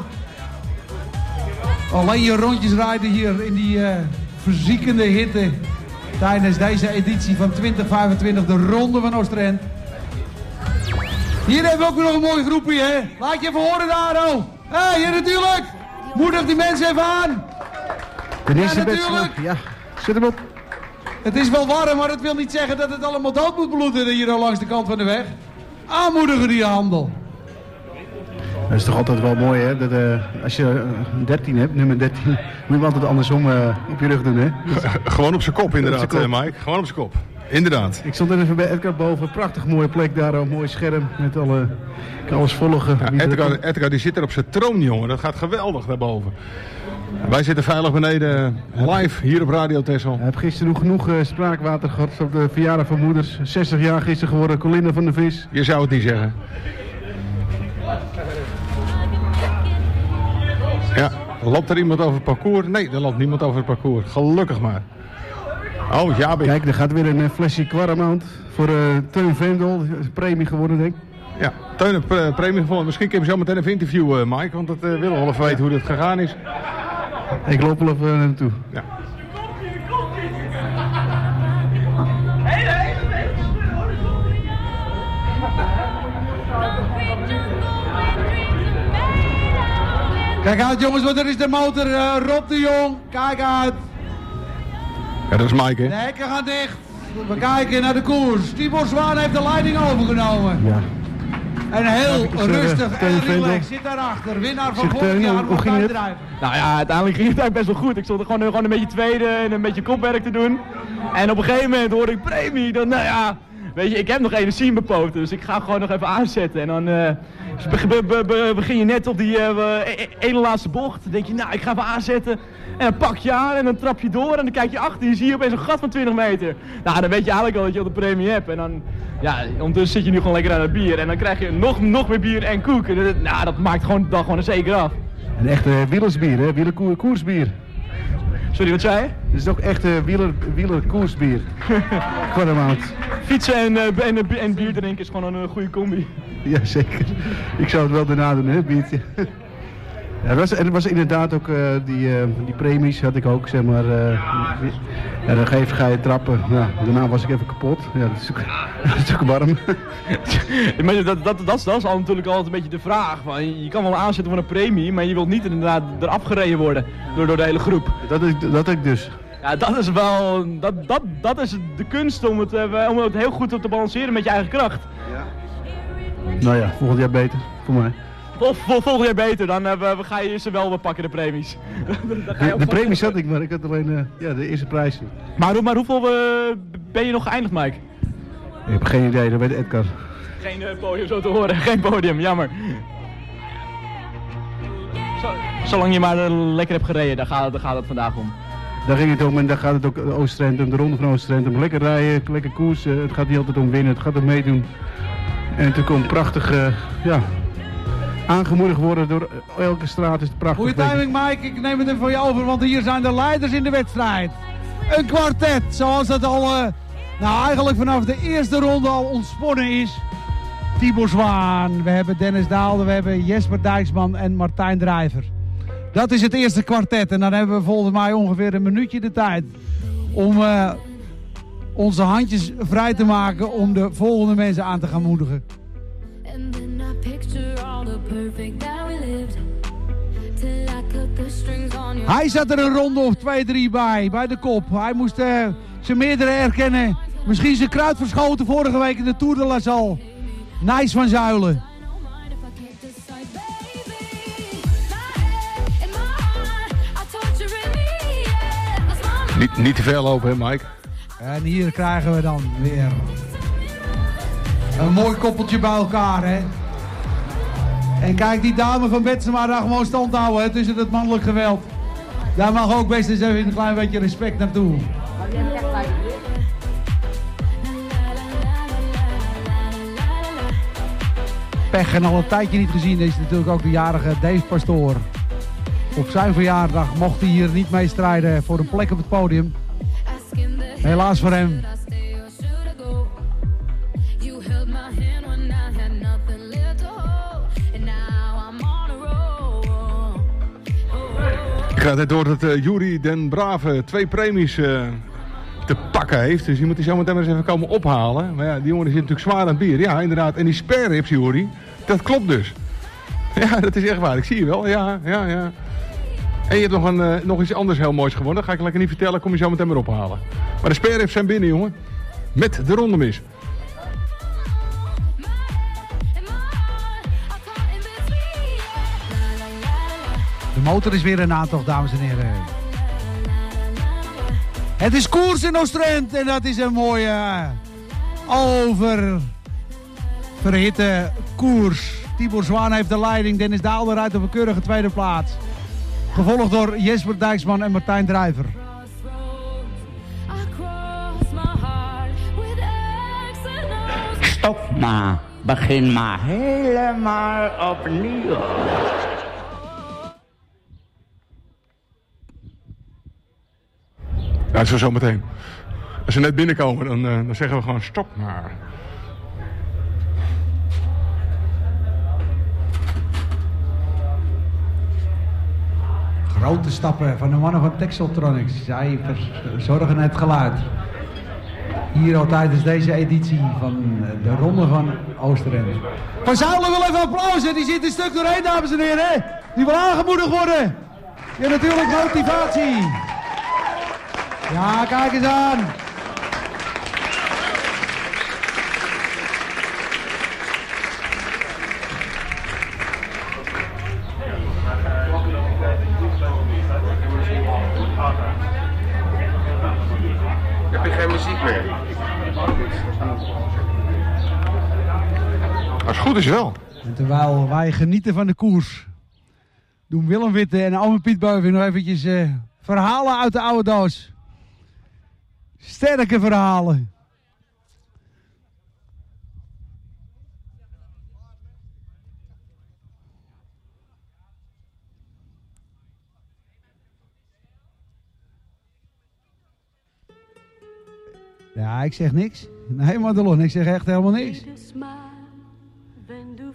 Alleen je rondjes rijden hier in die verziekende hitte tijdens deze editie van 2025, de Ronde van Oostenrijk. Hier hebben we ook nog een mooi groepje, hè? Laat je even horen, Daro. Hé, ja, natuurlijk. Moedig die mensen even aan. Ja, natuurlijk. Ja, zet hem op. Het is wel warm, maar dat wil niet zeggen dat het allemaal dood moet bloeden hier al langs de kant van de weg. Aanmoedigen die handel. Dat is toch altijd wel mooi, hè? Dat, als je 13 hebt, nummer 13, moet je hem altijd andersom op je rug doen, hè? Gewoon op zijn kop, inderdaad, Op zijn kop. Mike. Gewoon op zijn kop. Inderdaad. Ik stond even bij Edgar boven, prachtig mooie plek daar, een mooi scherm met alle, ik kan alles volgen. Ja, Edgar die zit er op zijn troon, jongen. Dat gaat geweldig daarboven. Wij zitten veilig beneden, live hier op Radio Texel. Ik heb gisteren genoeg spraakwater gehad op de verjaardag van moeders. 60 jaar gisteren geworden, Colinda van der Vis. Je zou het niet zeggen. Ja, loopt er iemand over het parcours? Nee, er loopt niemand over het parcours. Gelukkig maar. Oh, ja, Kijk, er gaat weer een flesje Quaramount voor Teun Vendel. Premie geworden, denk ik. Ja, Teun heeft premie gevonden. Misschien kun je zo meteen even interviewen, Mike. Want dat willen we wel even weten hoe dat gegaan is. Ik loop wel even naartoe. Ja. Kijk uit jongens, want er is de motor. Rob de Jong, kijk uit. Ja, dat is Mike, hè? De hekken gaan dicht. We kijken naar de koers. Tibor Zwaan heeft de leiding overgenomen. Ja. En heel rustig Teun en Vendel. relaxed zit daarachter. Winnaar van Zeg, vorig Teun, jaar, hoe ging Martijn het? Drijver. Nou ja, uiteindelijk ging het eigenlijk best wel goed. Ik stond er gewoon een beetje tweede en een beetje kopwerk te doen. En op een gegeven moment hoorde ik premie. Dan, nou ja, weet je, ik heb nog energie in mijn poten, dus ik ga gewoon nog even aanzetten. En dan begin je net op die ene laatste bocht. Dan denk je, nou, ik ga even aanzetten. En dan pak je aan en dan trap je door en dan kijk je achter en je zie je opeens een gat van 20 meter. Nou, dan weet je eigenlijk al dat je al de premie hebt. En dan, ja, ondertussen zit je nu gewoon lekker aan het bier. En dan krijg je nog meer bier en koek. En dat maakt gewoon een zeker af. Een echte wielersbier, hè? Wielerkoersbier. Sorry, wat zei je? Het is toch echt wielerkoersbier. Kwartemaand. Fietsen en bier drinken is gewoon een goede combi. Ja, zeker. Ik zou het wel daarna doen, hè, biertje. Ja, er was inderdaad ook die premies had ik ook, zeg maar. Ja, dan ga je trappen. Ja, daarna was ik even kapot. Ja, dat is ook warm. Maar dat is al natuurlijk altijd een beetje de vraag. Van, je kan wel aanzetten voor een premie, maar je wilt niet inderdaad eraf gereden worden door de hele groep. Dat ik dus. Ja, dat is wel, dat is de kunst om het heel goed op te balanceren met je eigen kracht. Ja. Nou ja, volgend jaar beter, voor mij. Volgend jaar beter, dan ga je ze wel pakken, de premies. De premies had ik, maar ik had alleen de eerste prijs. Maar hoeveel ben je nog geëindigd, Mike? Ik heb geen idee, dat weet Edgar. Geen podium zo te horen, geen podium, jammer. Zolang je maar lekker hebt gereden, daar gaat het vandaag om. Daar ging het om en daar gaat het ook Oost-Trentum, de ronde van Oost-Trentum. Lekker rijden, lekker koers, het gaat niet altijd om winnen, het gaat om meedoen. En het komt prachtig, aangemoedigd worden door elke straat is het prachtig. Goeie timing, Mike. Ik neem het even van je over, want hier zijn de leiders in de wedstrijd. Een kwartet, zoals dat al eigenlijk vanaf de eerste ronde al ontsponnen is. Tibor Zwaan, we hebben Dennis Daalder, we hebben Jesper Dijksman en Martijn Drijver. Dat is het eerste kwartet en dan hebben we volgens mij ongeveer een minuutje de tijd om onze handjes vrij te maken om de volgende mensen aan te gaan moedigen. Hij zat er een ronde of 2-3 bij de kop. Hij moest zijn meerdere erkennen. Misschien zijn kruid verschoten vorige week in de Tour de La Salle. Nijs van Zuilen. Niet te ver lopen, hè, Mike? En hier krijgen we dan weer een mooi koppeltje bij elkaar, hè. En kijk, die dame van Betsema daar gewoon stand houden, hè, tussen het mannelijk geweld. Daar mag ook best eens even een klein beetje respect naartoe. Pech en al een tijdje niet gezien is natuurlijk ook de jarige Dave Pastoor. Op zijn verjaardag mocht hij hier niet mee strijden voor een plek op het podium. Helaas voor hem. Ik ga het door dat Juri den Brave 2 premies te pakken heeft. Dus die moet hij zo meteen maar eens even komen ophalen. Maar ja, die jongen zit natuurlijk zwaar aan het bier. Ja, inderdaad. En die spareribs, Juri, dat klopt dus. Ja, dat is echt waar. Ik zie je wel. Ja. En je hebt nog iets anders heel moois gewonnen. Dat ga ik lekker niet vertellen. Kom je zo meteen maar ophalen. Maar de spareribs zijn binnen, jongen. Met de rondemis. De motor is weer een aantocht, dames en heren. Het is koers in Oost-Drenthe en dat is een mooie oververhitte koers. Tibor Zwaan heeft de leiding, Dennis Daalder rijdt op een keurige tweede plaats. Gevolgd door Jesper Dijksman en Martijn Drijver. Stop maar, begin maar helemaal opnieuw. Ja, zo meteen. Als ze net binnenkomen, dan zeggen we gewoon stop maar. Grote stappen van de mannen van Texeltronics. Zij verzorgen het geluid. Hier al tijdens deze editie van de Ronde van Oost-Drenthe. Van Zuilen wil even applaus. Die zit een stuk doorheen, dames en heren. Die wil aangemoedigd worden. Ja, natuurlijk motivatie. Ja, kijk eens aan. Heb je geen muziek meer? Als het goed is wel. En terwijl wij genieten van de koers, doen Willem Witte en ome Piet Beuving nog eventjes verhalen uit de oude doos. Sterke verhalen. Ja, ik zeg niks. Nee, Madelon, ik zeg echt helemaal niks. Jedes Mal, wenn du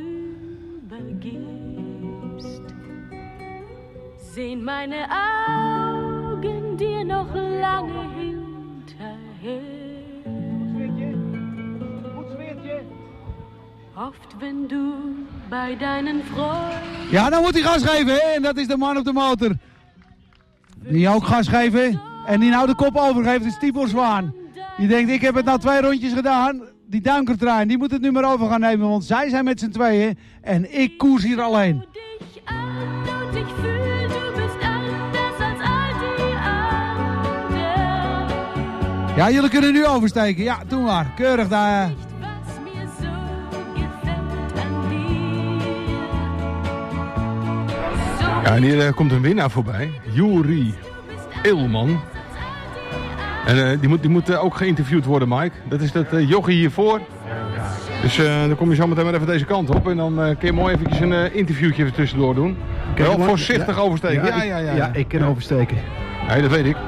vorübergehst, sehen meine Augen dir noch lange hinterher. Oft, wenn du bij deinen Freunden... Ja, dan moet hij gas geven, hè? En dat is de man op de motor. Die ook gas geven. En die nou de kop overgeeft is Tibor Zwaan. Die denkt, ik heb het nou 2 rondjes gedaan. Die Duinkertrein, die moet het nu maar over gaan nemen. Want zij zijn met z'n tweeën. En ik koers hier alleen. Ja, jullie kunnen nu oversteken. Ja, doe maar. Keurig daar. Ja, en hier komt een winnaar voorbij. Juri Eelman. En die moet ook geïnterviewd worden, Mike. Dat is dat jochie hiervoor. Dus dan kom je zo meteen maar even deze kant op. En dan kun je mooi eventjes een interviewtje even tussendoor doen. Wel voorzichtig oversteken. Ja, ik kan oversteken. Nee, dat weet ik.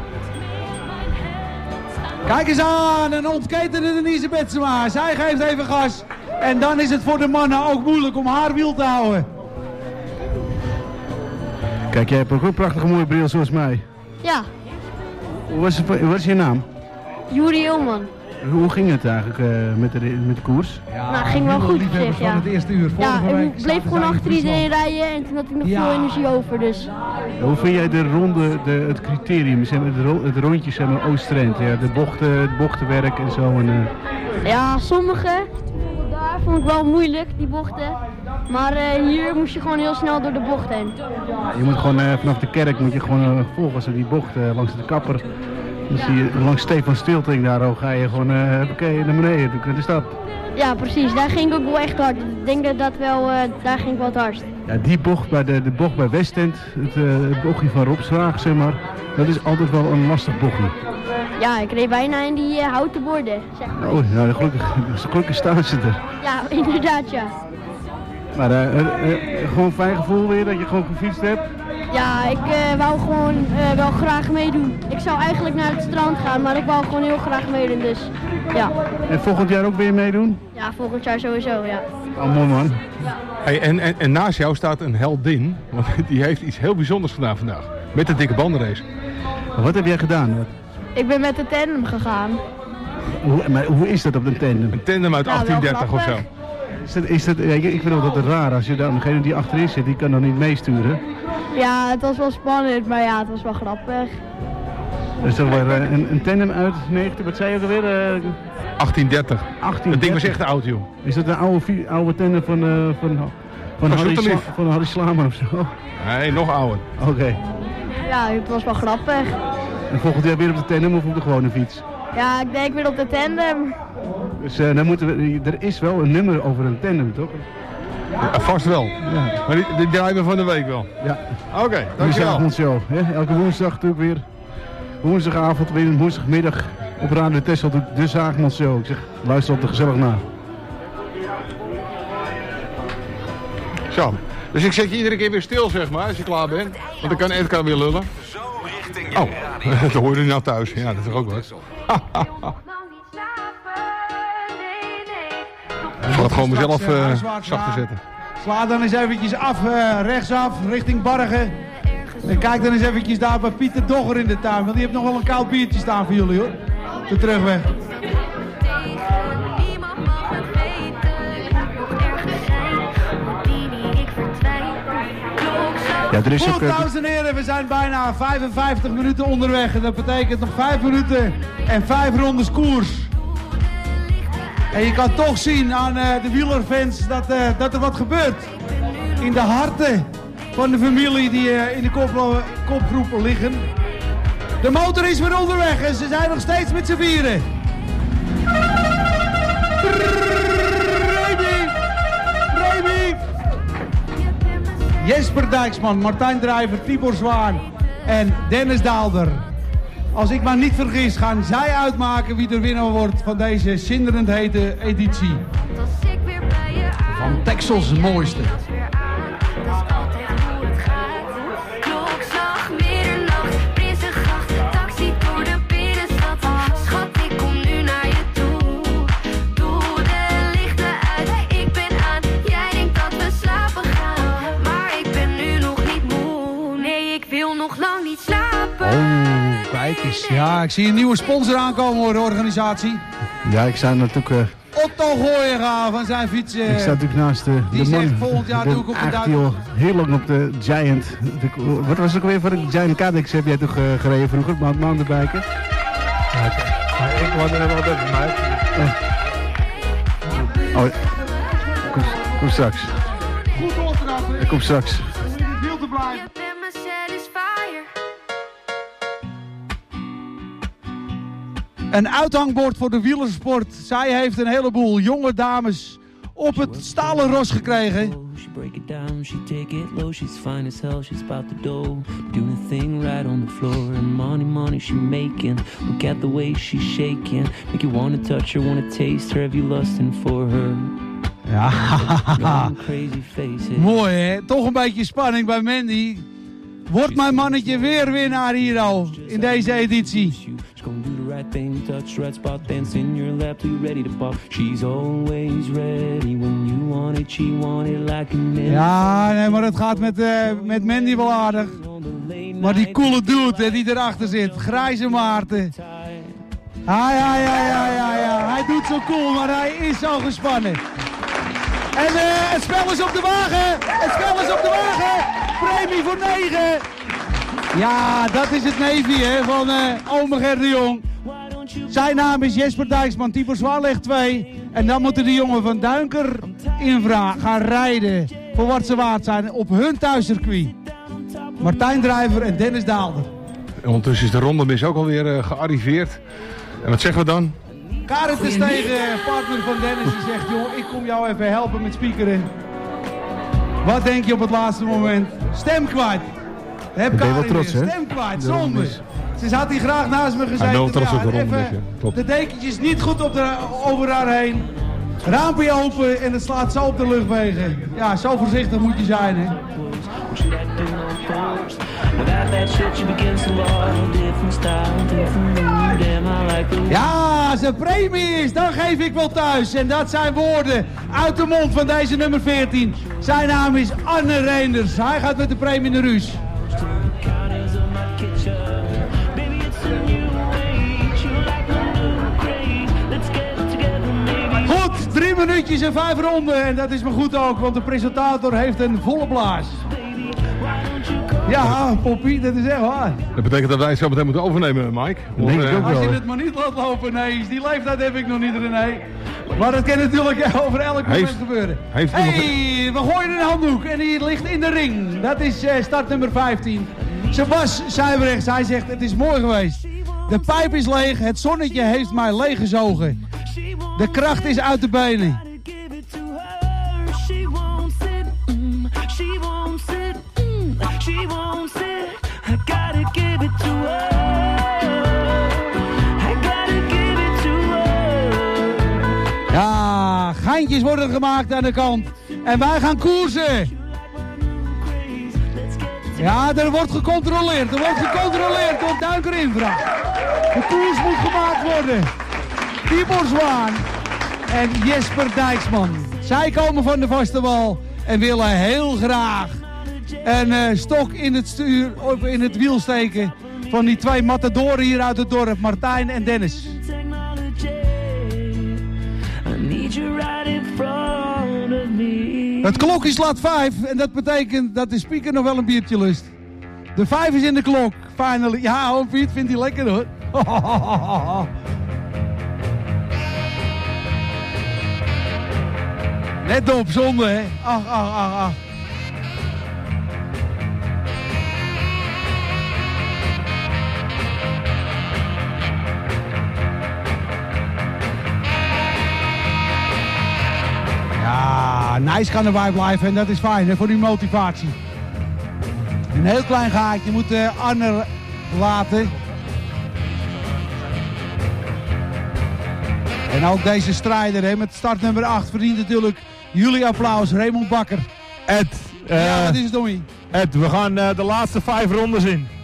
Kijk eens aan, een ontketende Denise Betsema. Zij geeft even gas. En dan is het voor de mannen ook moeilijk om haar wiel te houden. Kijk, jij hebt ook een prachtige mooie bril zoals mij. Ja. Wat is je naam? Juri Eelman. Hoe ging het eigenlijk met de koers? Ja, nou, ging wel goed op zich, ja. Het eerste uur. Ja, ik bleef gewoon achter iedereen rijden en toen had ik nog veel energie over, dus... Hoe vind jij de ronde, het criterium, het rondje, zeg maar, Oost-Trent, ja, het bochtenwerk en zo? En, Ja, sommige, daar vond ik wel moeilijk, die bochten. Maar hier moest je gewoon heel snel door de bocht heen. Je moet gewoon vanaf de kerk moet je gewoon volgen, die bocht langs de kapper. Dan zie je langs Stefan Stilting daar, ga je gewoon naar beneden, naar de stad. Ja, precies. Daar ging ik ook wel echt hard. Ik denk dat wel, daar ging ik wel het hardst. Ja, die bocht bij de bocht bij Westend, het bochtje van Rob Zwaag, zeg maar, dat is altijd wel een lastig bochtje. Ja, ik reed bijna in die houten borden, zeg maar. Oh, nou, gelukkig staan ze er. Ja, inderdaad, ja. Maar gewoon fijn gevoel weer dat je gewoon gefietst hebt? Ja, ik wou gewoon wel graag meedoen. Ik zou eigenlijk naar het strand gaan, maar ik wou gewoon heel graag meedoen, dus ja. En volgend jaar ook weer meedoen? Ja, volgend jaar sowieso, ja. Oh, mooi man. Ja. Hey, en naast jou staat een heldin, want die heeft iets heel bijzonders gedaan vandaag. Met de dikke bandenrace. Wat heb jij gedaan? Ik ben met de tandem gegaan. Hoe is dat op een tandem? Een tandem uit 1830 of zo. Ik vind dat raar, als je dan degene die achterin zit, die kan dan niet meesturen. Ja, het was wel spannend, maar ja, het was wel grappig. Dus dat was een tandem uit 90, wat zei je ook alweer? 1830. Dat ding was echt oud, joh. Is dat een oude tandem van Harry Slamer of zo? Nee, nog ouder. Oké. Ja, het was wel grappig. En volgend jaar weer op de tandem of op de gewone fiets? Ja, ik denk weer op de tandem. Dus dan moeten we, er is wel een nummer over een tandem, toch? Ja, vast wel. Ja. Maar die draaien we van de week wel. Ja. Oké, dankjewel. Show, hè? Elke woensdag natuurlijk weer. Woensdagavond, weer woensdagmiddag op Radio Texel doet de Zaagmans Show. Ik zeg, luister op de gezellig na. Zo, dus ik zet je iedere keer weer stil, zeg maar, als je klaar bent. Want dan kan Edgar weer lullen. Oh, dat hoorde je nou thuis. Ja, dat is ook wat. Ik zal het gewoon mezelf zachter zetten. Sla dan eens eventjes af, rechtsaf, richting Bargen. En kijk dan eens eventjes daar bij Pieter Dogger in de tuin. Want die heeft nog wel een koud biertje staan voor jullie, hoor. De terugweg. Ja, er is goed, ook, dames en heren, we zijn bijna 55 minuten onderweg. En dat betekent nog 5 minuten en 5 rondes koers. En je kan toch zien aan de wielerfans dat er wat gebeurt. In de harten van de familie die in de kopgroepen liggen. De motor is weer onderweg en ze zijn nog steeds met z'n vieren. Remy Jesper Dijksman, Martijn Drijver, Tibor Zwaan en Dennis Daalder. Als ik me niet vergis, gaan zij uitmaken wie de winnaar wordt van deze zinderend hete editie. Van Texels mooiste. Kijk eens. Ja, ik zie een nieuwe sponsor aankomen hoor, de organisatie. Ja, ik sta natuurlijk... Otto Gooienga van zijn fiets. Ik sta natuurlijk naast de die man. Zegt, volgend jaar doe ik op de eigenlijk al heel lang op de Giant. Wat was het ook weer voor een Giant Cadex heb jij toch gereden vroeger, mountainbiken? Ja, ik word er wel bij mij. Oh, kom straks. Goed doortrappen. Ik kom straks. Dan moet je niet wiel te blijven. Een uithangbord voor de wielersport. Zij heeft een heleboel jonge dames op het stalen ros gekregen. She break it down, she take it low, she's fine as hell, she's about the dough, doing a thing right on the floor, and money she making, look at the way she's shaking, make you wanna touch her, wanna taste her, have you lusting for her? Ja, mooi hè, toch een beetje spanning bij Mandy. Wordt mijn mannetje weer winnaar hier al in deze editie? Gonna do the right thing, touch the right spot, dance in your lap till you're ready to pop. She's always ready when you want it, she want it like a minute. Ja, nee, maar het gaat met Mandy wel aardig. Maar die coole dude die erachter zit, Grijze Maarten. Ja. Hij doet zo cool, maar hij is zo gespannen. En het spel is op de wagen. Het spel is op de wagen. Premie voor 9. Ja, dat is het neefje hè, van ome Ger de Jong. Zijn naam is Jesper Dijksman, Tibor Zwaan legt 2. En dan moeten de jongen van Duinker gaan rijden voor wat ze waard zijn op hun thuiscircuit. Martijn Drijver en Dennis Daalder. En ondertussen is de rondemis ook alweer gearriveerd. En wat zeggen we dan? Karin te Stegen, partner van Dennis, die zegt, joh, ik kom jou even helpen met speakeren. Wat denk je op het laatste moment? Stem kwijt. Heb Karin wel trots, weer. Stem kwijt, zonde. Ze had hier graag naast me gezeten. Wel trots op de ronde, even de dekentjes niet goed over haar heen. Raampje open en het slaat zo op de luchtwegen. Ja, zo voorzichtig moet je zijn, hè. Ja, zijn premie is, dan geef ik wel thuis. En dat zijn woorden uit de mond van deze nummer 14. Zijn naam is Anne Reinders. Hij gaat met de premie naar huis. Goed, 3 minuutjes en 5 ronden. En dat is me goed ook, want de presentator heeft een volle blaas. Ja, Poppy, dat is echt waar. Dat betekent dat wij het zo meteen moeten overnemen, Mike. Als je het maar niet laat lopen, nee. Die leeftijd heb ik nog niet, René. Maar dat kan natuurlijk over elk moment gebeuren. We gooien een handdoek en die ligt in de ring. Dat is start nummer 15. Sebas Zuiberrechts, hij zegt het is mooi geweest. De pijp is leeg, het zonnetje heeft mij leeggezogen. De kracht is uit de benen. Ja, geintjes worden gemaakt aan de kant. En wij gaan koersen. Ja, er wordt gecontroleerd. Er wordt gecontroleerd door Duinker Infra. De koers moet gemaakt worden. Tibor Zwaan en Jesper Dijksman. Zij komen van de vaste wal en willen heel graag een stok in het stuur of in het wiel steken van die 2 matadoren hier uit het dorp, Martijn en Dennis. Het klokje slaat 5 en dat betekent dat de speaker nog wel een biertje lust. De 5 is in de klok, finally. Ja, oom Piet vindt hij lekker hoor. Net op zonde hè. Ach. Ja, nice kan erbij blijven en dat is fijn hè, voor die motivatie. Een heel klein gaatje moet Arne laten. En ook deze strijder hè, met startnummer 8 verdient natuurlijk jullie applaus. Raymond Bakker. Ed, ja, wat is het, Dommy? Ed, we gaan de laatste 5 rondes in.